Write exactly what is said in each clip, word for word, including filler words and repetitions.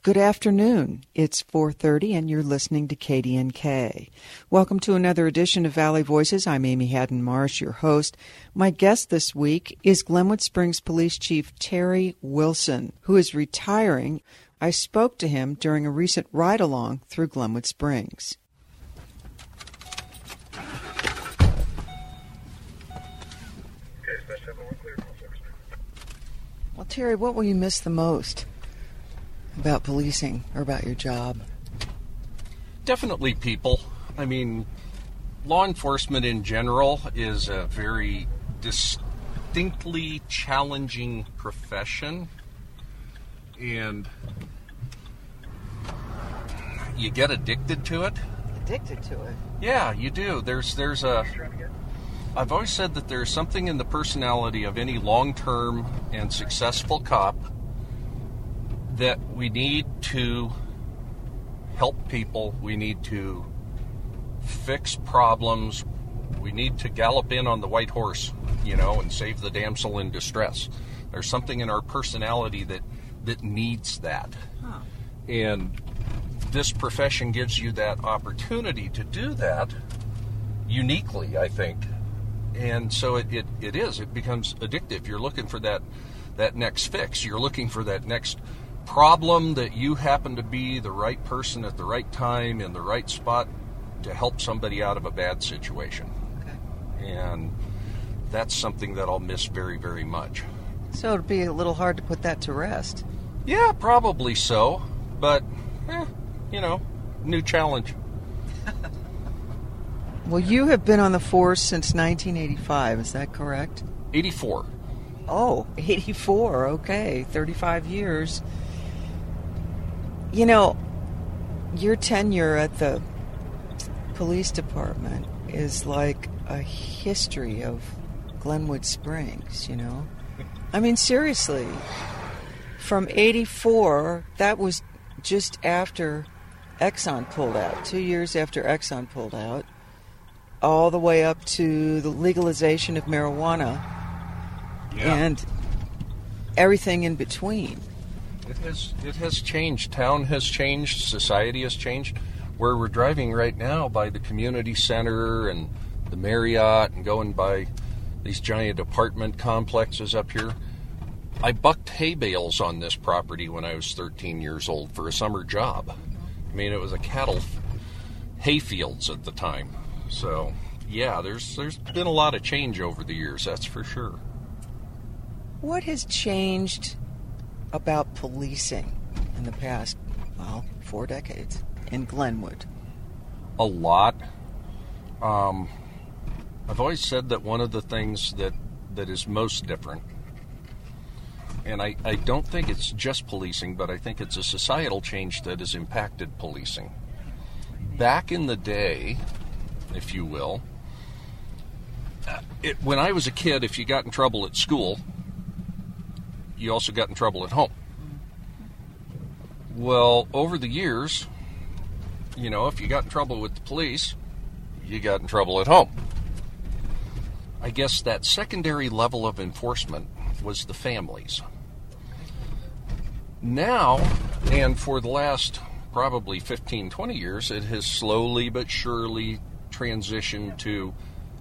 Good afternoon. It's four thirty and you're listening to K D N K. Welcome to another edition of Valley Voices. I'm Amy Haddon Marsh, your host. My guest this week is Glenwood Springs Police Chief Terry Wilson, who is retiring. I spoke to him during a recent ride-along through Glenwood Springs. Well, Terry, what will you miss the most about policing or about your job? Definitely people. I mean, law enforcement in general is a very distinctly challenging profession, and you get addicted to it. Addicted to it? Yeah, you do. There's there's a I've always said that there's something in the personality of any long-term and successful cop that we need to help people, we need to fix problems, we need to gallop in on the white horse, you know, and save the damsel in distress. There's something in our personality that, that needs that. Huh. And this profession gives you that opportunity to do that uniquely, I think. And so it, it, it is, it becomes addictive. You're looking for that, that next fix. You're looking for that next problem that you happen to be the right person at the right time in the right spot to help somebody out of a bad situation. Okay. And that's something that I'll miss very, very much. So it'd be a little hard to put that to rest. Yeah, probably so. But, eh, you know, new challenge. Well, you have been on the force since nineteen eighty-five, is that correct? eighty-four. Oh, eighty-four, okay, thirty-five years. You know, your tenure at the police department is like a history of Glenwood Springs, you know? I mean, seriously, from eighty-four, that was just after Exxon pulled out, two years after Exxon pulled out, all the way up to the legalization of marijuana, yeah, and everything in between. It has it has changed. Town has changed. Society has changed. Where we're driving right now by the community center and the Marriott and going by these giant apartment complexes up here. I bucked hay bales on this property when I was thirteen years old for a summer job. I mean, it was a cattle hay fields at the time. So, yeah, there's there's been a lot of change over the years, that's for sure. What has changed about policing in the past, well, four decades in Glenwood? A lot. Um, I've always said that one of the things that, that is most different, and I, I don't think it's just policing, but I think it's a societal change that has impacted policing. Back in the day, if you will, it, when I was a kid, if you got in trouble at school, you also got in trouble at home. Well, over the years, you know, if you got in trouble with the police, you got in trouble at home. I guess that secondary level of enforcement was the families. Now, and for the last probably fifteen, twenty years, it has slowly but surely transitioned to,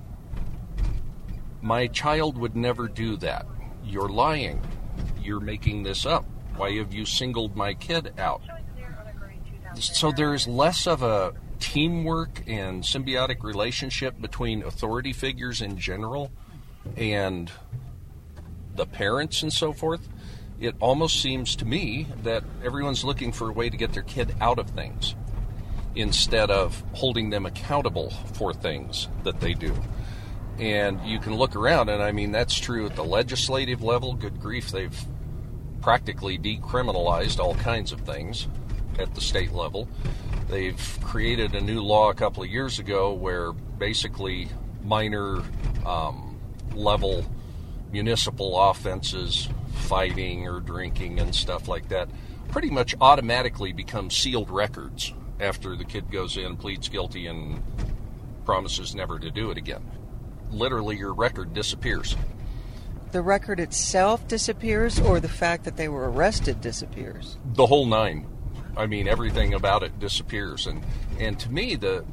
my child would never do that. You're lying. You're making this up. Why have you singled my kid out? So there's less of a teamwork and symbiotic relationship between authority figures in general and the parents and so forth. It almost seems to me that everyone's looking for a way to get their kid out of things instead of holding them accountable for things that they do. And you can look around, and I mean, that's true at the legislative level. Good grief, they've practically decriminalized all kinds of things at the state level. They've created a new law a couple of years ago where basically minor um, level municipal offenses, fighting or drinking and stuff like that, pretty much automatically become sealed records after the kid goes in, pleads guilty, and promises never to do it again. Literally, your record disappears. The record itself disappears, or the fact that they were arrested disappears? The whole nine. I mean, everything about it disappears. And, and to me, the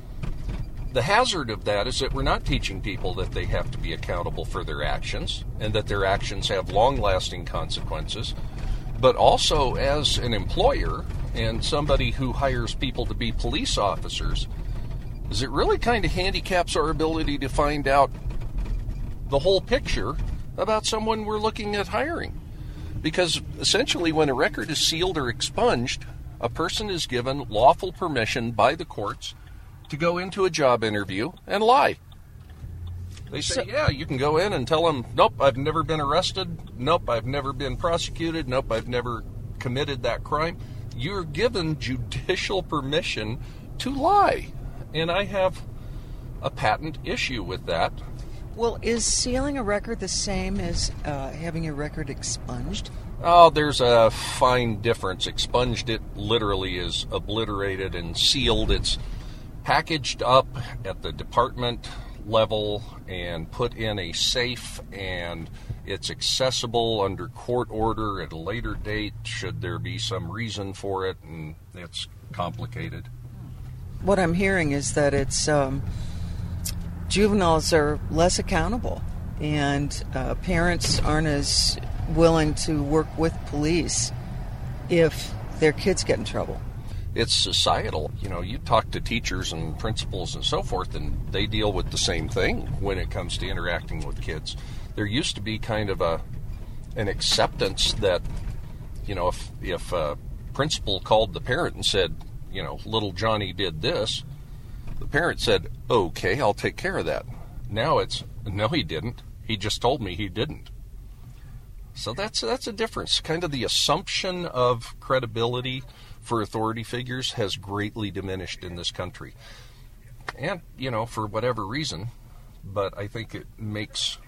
the hazard of that is that we're not teaching people that they have to be accountable for their actions and that their actions have long-lasting consequences. But also, as an employer and somebody who hires people to be police officers, is it really kind of handicaps our ability to find out the whole picture about someone we're looking at hiring. Because essentially when a record is sealed or expunged, a person is given lawful permission by the courts to go into a job interview and lie. They say, so, yeah, you can go in and tell them, nope, I've never been arrested. Nope, I've never been prosecuted. Nope, I've never committed that crime. You're given judicial permission to lie. And I have a patent issue with that. Well, is sealing a record the same as uh, having your record expunged? Oh, there's a fine difference. Expunged, it literally is obliterated, and sealed, it's packaged up at the department level and put in a safe, and it's accessible under court order at a later date should there be some reason for it, and it's complicated. What I'm hearing is that it's um, juveniles are less accountable, and uh, parents aren't as willing to work with police if their kids get in trouble. It's societal. You know, you talk to teachers and principals and so forth, and they deal with the same thing when it comes to interacting with kids. There used to be kind of a an acceptance that, you know, if, if a principal called the parent and said, you know, little Johnny did this, the parent said, okay, I'll take care of that. Now it's, no, he didn't. He just told me he didn't. So that's that's a difference. Kind of the assumption of credibility for authority figures has greatly diminished in this country. And, you know, for whatever reason, but I think it makes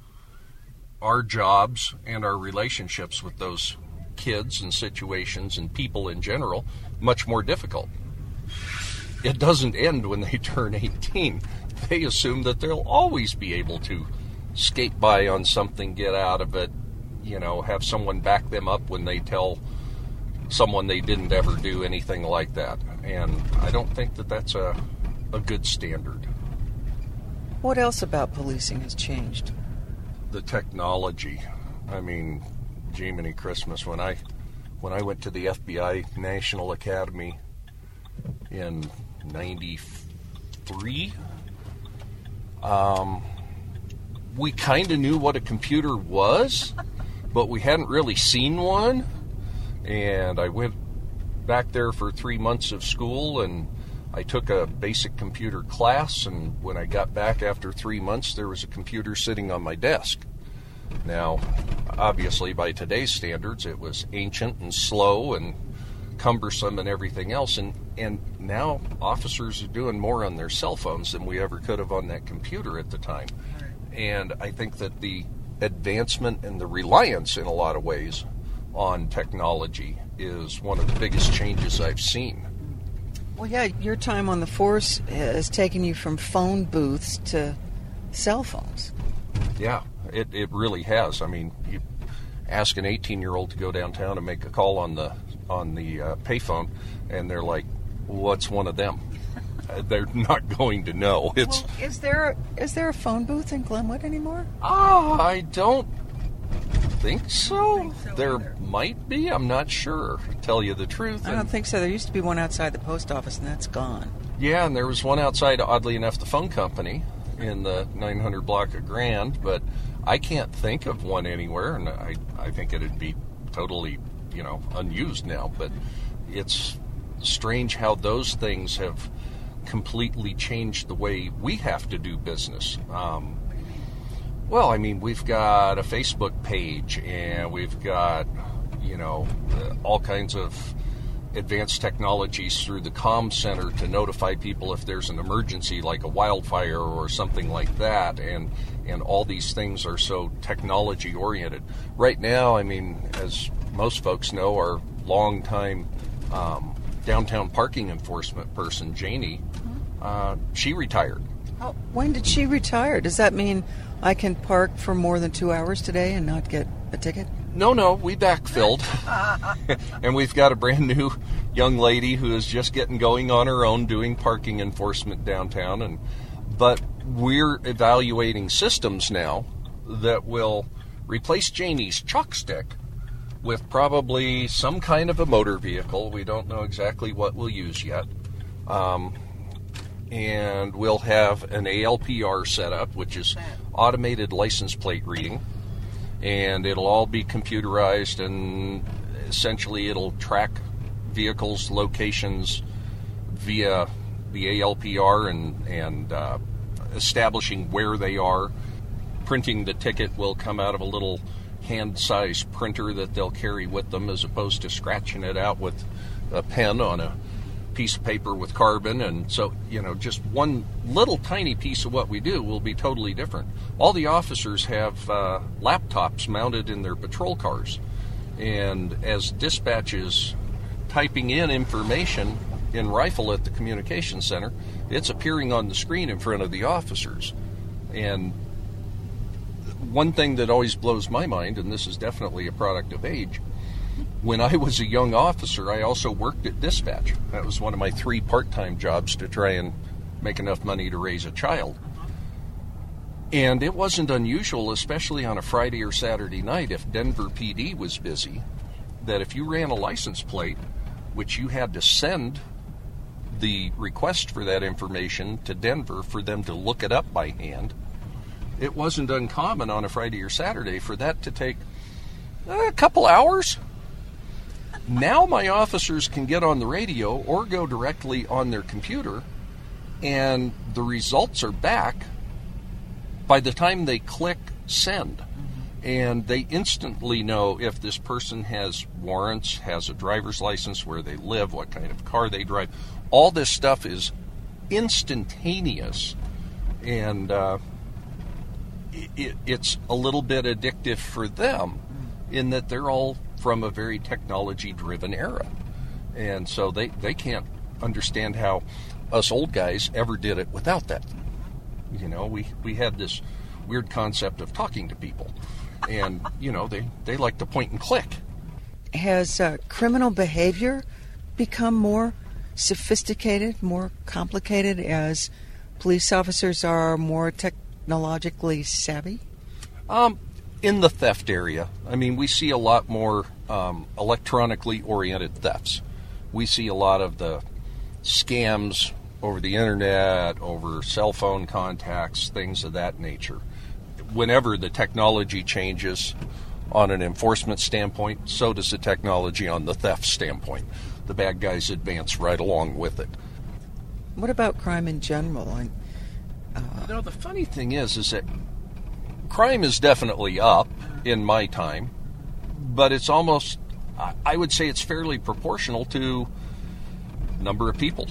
our jobs and our relationships with those kids and situations and people in general much more difficult. It doesn't end when they turn eighteen. They assume that they'll always be able to skate by on something, get out of it, you know, have someone back them up when they tell someone they didn't ever do anything like that. And I don't think that that's a, a good standard. What else about policing has changed? The technology. I mean, Jiminy Christmas, when I when I went to the F B I National Academy in ninety-three, um, we kind of knew what a computer was, but we hadn't really seen one. And I went back there for three months of school, and I took a basic computer class, and when I got back after three months, there was a computer sitting on my desk. Now, obviously, by today's standards, it was ancient and slow and cumbersome and everything else, and, and now officers are doing more on their cell phones than we ever could have on that computer at the time. And I think that the advancement and the reliance in a lot of ways on technology is one of the biggest changes I've seen. Well, yeah, your time on the force has taken you from phone booths to cell phones. Yeah, it, it really has. I mean, you ask an eighteen-year-old to go downtown and make a call on the on the uh, payphone, and they're like, what's one of them? They're not going to know. It's well, is there is there a phone booth in Glenwood anymore? Oh, I don't think so. Think so there either. Might be. I'm not sure, to tell you the truth. I don't and, think so. There used to be one outside the post office, and that's gone. Yeah, and there was one outside, oddly enough, the phone company in the nine hundred block of Grand, but I can't think of one anywhere, and I, I think it'd be totally, you know, unused now. But it's strange how those things have completely changed the way we have to do business. Um, well, I mean, we've got a Facebook page, and we've got, you know, uh, all kinds of advanced technologies through the comm center to notify people if there's an emergency like a wildfire or something like that, and and all these things are so technology oriented. Right now, I mean, as most folks know, our longtime um, downtown parking enforcement person, Janie, uh, she retired. Oh, when did she retire? Does that mean I can park for more than two hours today and not get a ticket? No, no, we backfilled, and we've got a brand new young lady who is just getting going on her own doing parking enforcement downtown. And but we're evaluating systems now that will replace Janie's chalk stick with probably some kind of a motor vehicle. We don't know exactly what we'll use yet. Um, and we'll have an A L P R set up, which is automated license plate reading. And it'll all be computerized, and essentially it'll track vehicles' locations via the A L P R and, and uh, establishing where they are. Printing the ticket will come out of a little hand-sized printer that they'll carry with them, as opposed to scratching it out with a pen on a piece of paper with carbon. And so, you know, just one little tiny piece of what we do will be totally different. All the officers have uh, laptops mounted in their patrol cars, and as dispatch is typing in information in rifle at the communication center, it's appearing on the screen in front of the officers. And one thing that always blows my mind, and this is definitely a product of age, when I was a young officer, I also worked at dispatch. That was one of my three part-time jobs to try and make enough money to raise a child. And it wasn't unusual, especially on a Friday or Saturday night, if Denver P D was busy, that if you ran a license plate, which you had to send the request for that information to Denver for them to look it up by hand, it wasn't uncommon on a Friday or Saturday for that to take a couple hours. Now my officers can get on the radio or go directly on their computer, and the results are back by the time they click send. And they instantly know if this person has warrants, has a driver's license, where they live, what kind of car they drive. All this stuff is instantaneous, and uh, it, it's a little bit addictive for them in that they're all from a very technology-driven era. And so they, they can't understand how us old guys ever did it without that. You know, we, we had this weird concept of talking to people. And, you know, they, they like to point and click. Has uh, criminal behavior become more sophisticated, more complicated as police officers are more technologically savvy? Um, in the theft area, I mean, we see a lot more um, electronically oriented thefts. We see a lot of the scams over the internet, over cell phone contacts, things of that nature. Whenever the technology changes on an enforcement standpoint, so does the technology on the theft standpoint. The bad guys advance right along with it. What about crime in general? I, uh... You know, the funny thing is, is that crime is definitely up in my time, but it's almost, I would say it's fairly proportional to number of people.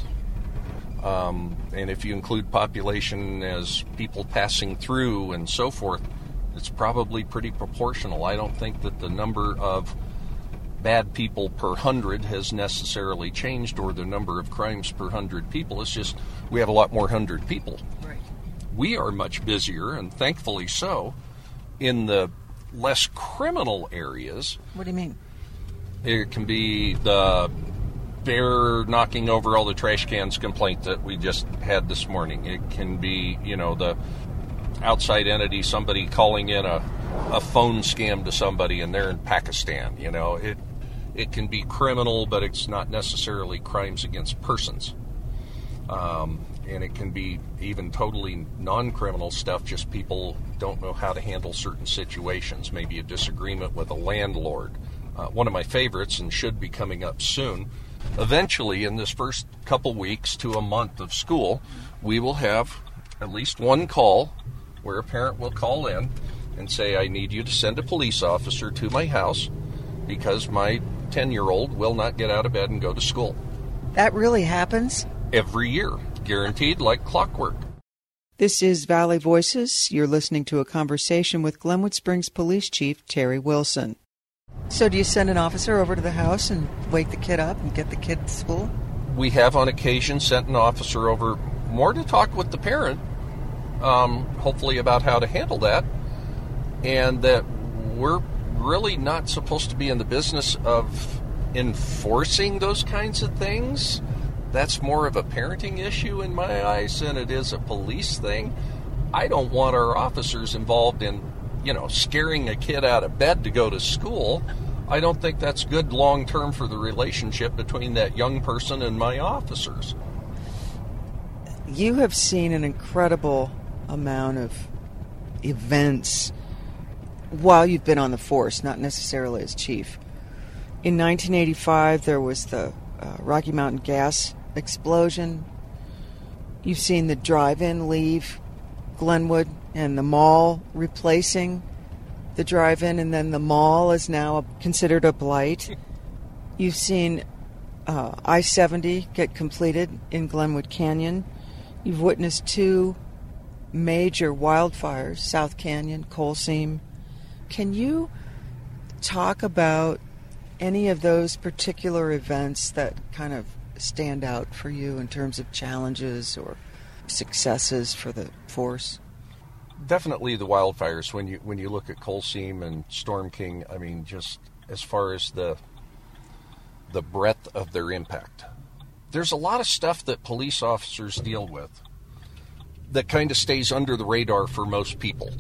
Um, and if you include population as people passing through and so forth, it's probably pretty proportional. I don't think that the number of bad people per hundred has necessarily changed, or the number of crimes per hundred people. It's just we have a lot more hundred people. Right. We are much busier, and thankfully so, in the less criminal areas. What do you mean? It can be the bear knocking over all the trash cans complaint that we just had this morning. It can be, you know, the outside entity, somebody calling in a, a phone scam to somebody and they're in Pakistan. You know, it it can be criminal, but it's not necessarily crimes against persons. Um, and it can be even totally non-criminal stuff, just people don't know how to handle certain situations. Maybe a disagreement with a landlord. Uh, one of my favorites, and should be coming up soon, eventually in this first couple weeks to a month of school, we will have at least one call where a parent will call in and say, I need you to send a police officer to my house because my ten-year-old will not get out of bed and go to school. That really happens? Every year. Guaranteed, like clockwork. This is Valley Voices. You're listening to a conversation with Glenwood Springs Police Chief Terry Wilson. So do you send an officer over to the house and wake the kid up and get the kid to school? We have on occasion sent an officer over more to talk with the parent, um, hopefully about how to handle that, and that we're really not supposed to be in the business of enforcing those kinds of things, that's more of a parenting issue in my eyes than it is a police thing. I don't want our officers involved in, you know, scaring a kid out of bed to go to school. I don't think that's good long term for the relationship between that young person and my officers. You have seen an incredible amount of events while you've been on the force, not necessarily as chief. In nineteen eighty-five, there was the uh, Rocky Mountain gas explosion. You've seen the drive-in leave Glenwood and the mall replacing the drive-in, and then the mall is now considered a blight. You've seen uh, I seventy get completed in Glenwood Canyon. You've witnessed two major wildfires, South Canyon, Coal Seam. Can you talk about any of those particular events that kind of stand out for you in terms of challenges or successes for the force? Definitely the wildfires. When you when you look at Coal Seam and Storm King, I mean, just as far as the the breadth of their impact. There's a lot of stuff that police officers deal with that kind of stays under the radar for most people.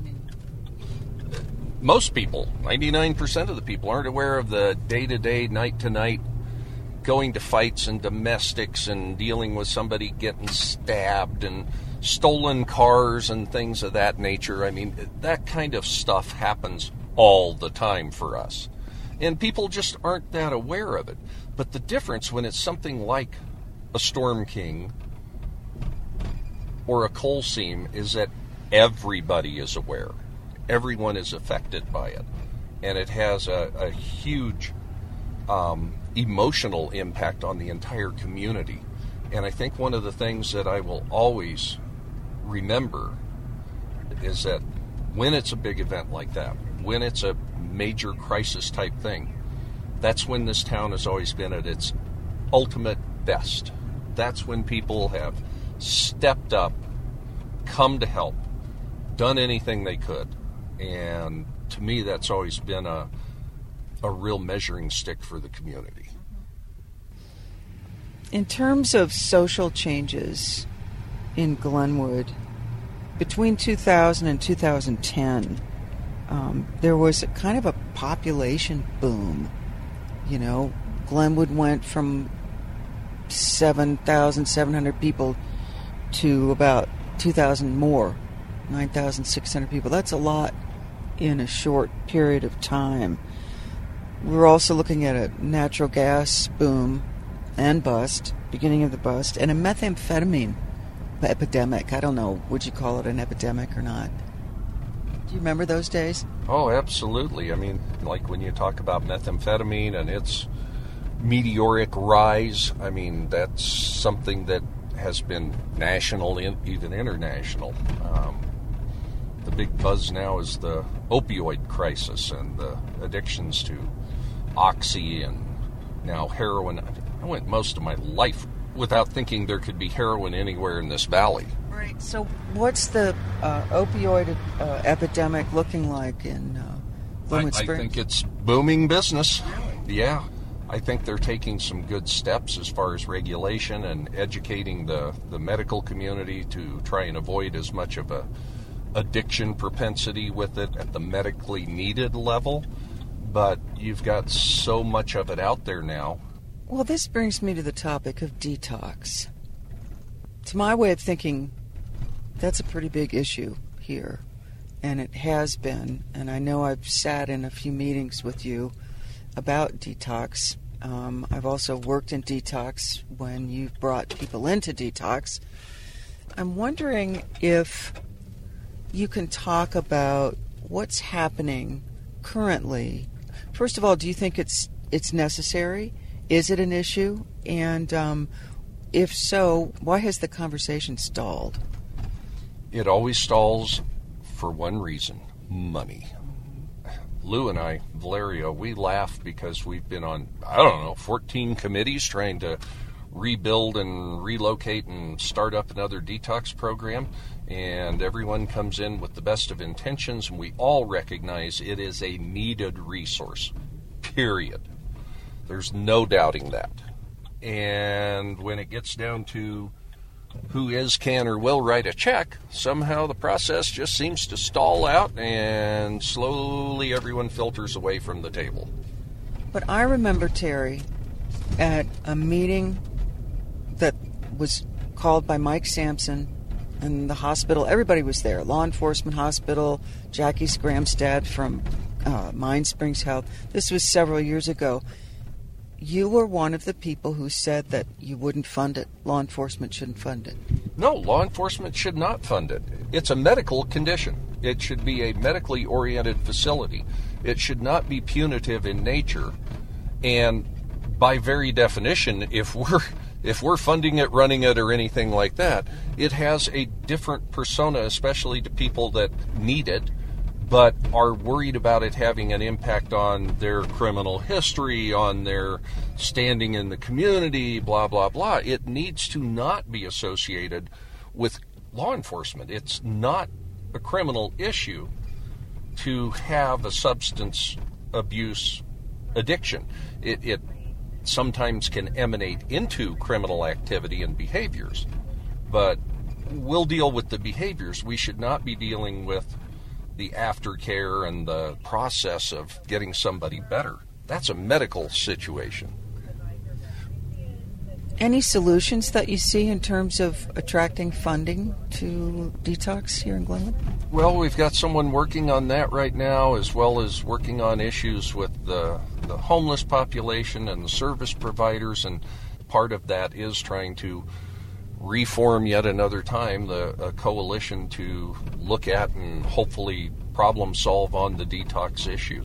Most people, ninety-nine percent of the people, aren't aware of the day-to-day, night-to-night, going to fights and domestics and dealing with somebody getting stabbed and stolen cars and things of that nature. I mean, that kind of stuff happens all the time for us. And people just aren't that aware of it. But the difference when it's something like a Storm King or a Coal Seam is that everybody is aware. Everyone is affected by it. And it has a, a huge um, emotional impact on the entire community. And I think one of the things that I will always remember is that when it's a big event like that, when it's a major crisis type thing, that's when this town has always been at its ultimate best. That's when people have stepped up, come to help, done anything they could. And to me, that's always been a a real measuring stick for the community. In terms of social changes in Glenwood, between two thousand and two thousand ten, um, there was a kind of a population boom. You know, Glenwood went from seven thousand seven hundred people to about two thousand more, nine thousand six hundred people. That's a lot in a short period of time. We're also looking at a natural gas boom and bust, beginning of the bust, and a methamphetamine epidemic. I don't know, would you call it an epidemic or not? Do you remember those days? Oh, absolutely. I mean, like when you talk about methamphetamine and its meteoric rise, I mean, that's something that has been national, even international. Um, the big buzz now is the opioid crisis and the addictions to oxy and now heroin. I went most of my life without thinking there could be heroin anywhere in this valley. Right. So what's the uh, opioid uh, epidemic looking like in uh, Glenwood Springs? I think it's booming business. Yeah. I think they're taking some good steps as far as regulation and educating the, the medical community to try and avoid as much of a addiction propensity with it at the medically needed level. But you've got so much of it out there now. Well, this brings me to the topic of detox. To my way of thinking, that's a pretty big issue here, and it has been. And I know I've sat in a few meetings with you about detox. Um, I've also worked in detox when you've brought people into detox. I'm wondering if you can talk about what's happening currently. First of all, do you think it's it's necessary? Is it an issue? And um, if so, why has the conversation stalled? It always stalls for one reason: money. Lou and I, Valerio, we laugh because we've been on, I don't know, fourteen committees trying to rebuild and relocate and start up another detox program, and everyone comes in with the best of intentions, and we all recognize it is a needed resource, period. There's no doubting that. And when it gets down to who is, can, or will write a check, somehow the process just seems to stall out and slowly everyone filters away from the table. But I remember, Terry, at a meeting that was called by Mike Sampson and the hospital, everybody was there, law enforcement, hospital, Jackie Scramstad from uh, Mind Springs Health. This was several years ago. You were one of the people who said that you wouldn't fund it. Law enforcement shouldn't fund it. No, law enforcement should not fund it. It's a medical condition. It should be a medically oriented facility. It should not be punitive in nature. And by very definition, if we're if we're funding it, running it, or anything like that, it has a different persona, especially to people that need it, but are worried about it having an impact on their criminal history, on their standing in the community, blah, blah, blah. It needs to not be associated with law enforcement. It's not a criminal issue to have a substance abuse addiction. It, it sometimes can emanate into criminal activity and behaviors, but we'll deal with the behaviors. We should not be dealing with the aftercare and the process of getting somebody better. That's a medical situation. Any solutions that you see in terms of attracting funding to detox here in Glenwood? Well, we've got someone working on that right now, as well as working on issues with the, the homeless population and the service providers, and part of that is trying to reform yet another time the a coalition to look at and hopefully problem solve on the detox issue.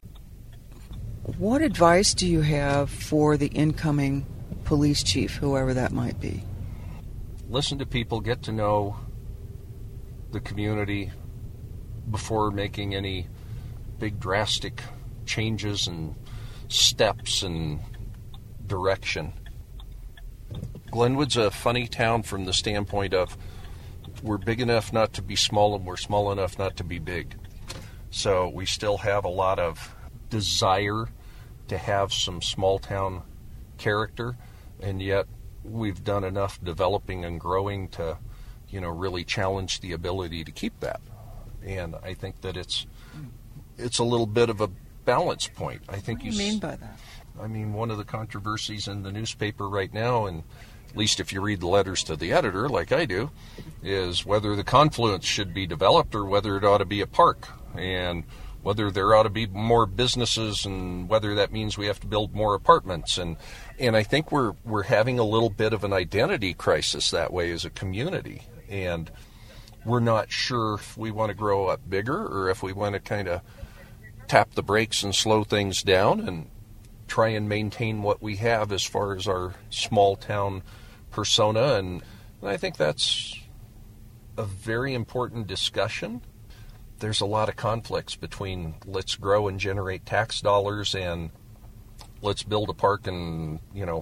What advice do you have for the incoming police chief, whoever that might be? Listen to people, get to know the community before making any big drastic changes and steps and direction. Glenwood's a funny town from the standpoint of we're big enough not to be small and we're small enough not to be big. So we still have a lot of desire to have some small town character, and yet we've done enough developing and growing to, you know, really challenge the ability to keep that. And I think that it's it's a little bit of a balance point. I think what do you, you mean by that? I mean, one of the controversies in the newspaper right now, and at least if you read the letters to the editor, like I do, is whether the confluence should be developed or whether it ought to be a park, and whether there ought to be more businesses and whether that means we have to build more apartments. And and I think we're we're having a little bit of an identity crisis that way as a community. And we're not sure if we want to grow up bigger or if we want to kind of tap the brakes and slow things down and try and maintain what we have as far as our small town persona. And I think that's a very important discussion. There's a lot of conflicts between let's grow and generate tax dollars and let's build a park and, you know,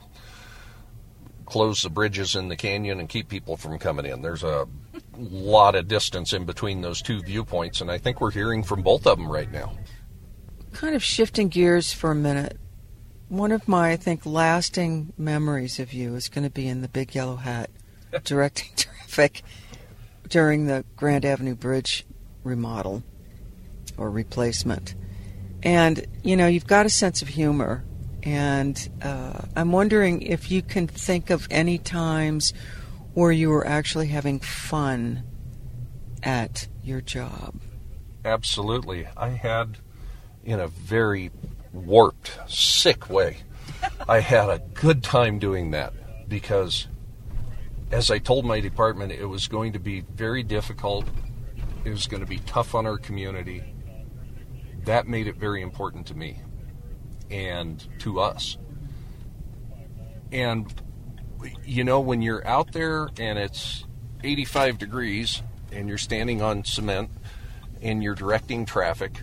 close the bridges in the canyon and keep people from coming in. There's a lot of distance in between those two viewpoints, and I think we're hearing from both of them right now. Kind of shifting gears for a minute, one of my, I think, lasting memories of you is going to be in the big yellow hat directing traffic during the Grand Avenue Bridge remodel or replacement. And, you know, you've got a sense of humor, and uh, I'm wondering if you can think of any times where you were actually having fun at your job. Absolutely. I had, in a very warped, sick way, I had a good time doing that because, as I told my department, it was going to be very difficult. It was going to be tough on our community. That made it very important to me and to us. And, you know, when you're out there and it's eighty-five degrees and you're standing on cement and you're directing traffic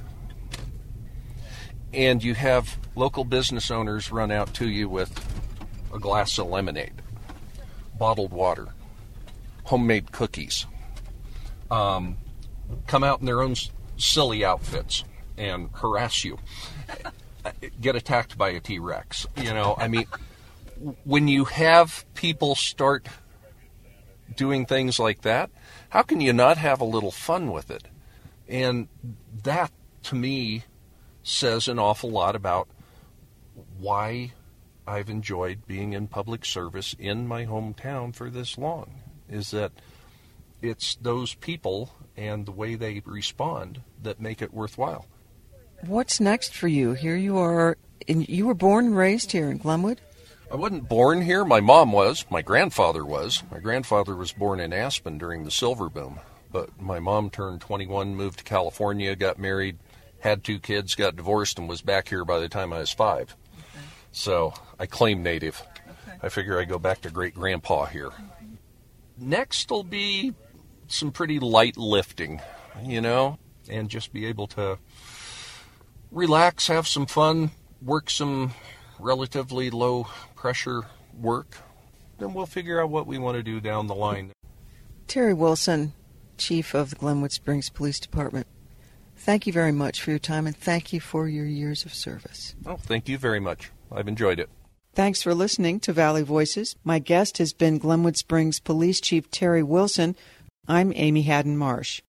and you have local business owners run out to you with a glass of lemonade, bottled water, homemade cookies, um, come out in their own silly outfits and harass you. get attacked by a T-Rex. You know, I mean, when you have people start doing things like that, how can you not have a little fun with it? And that, to me, says an awful lot about why I've enjoyed being in public service in my hometown for this long, is that it's those people and the way they respond that make it worthwhile. What's next for you? Here you are, and you were born and raised here in Glenwood? I wasn't born here. My mom was. My grandfather was. My grandfather was born in Aspen during the silver boom. But my mom turned twenty-one, moved to California, got married, had two kids, got divorced, and was back here by the time I was five. Okay. So I claim native. Okay. I figure I go back to great-grandpa here. Mm-hmm. Next will be some pretty light lifting, you know, and just be able to relax, have some fun, work some relatively low-pressure work. Then we'll figure out what we want to do down the line. Terry Wilson, Chief of the Glenwood Springs Police Department, thank you very much for your time, and thank you for your years of service. Oh, thank you very much. I've enjoyed it. Thanks for listening to Valley Voices. My guest has been Glenwood Springs Police Chief Terry Wilson. I'm Amy Haddon Marsh.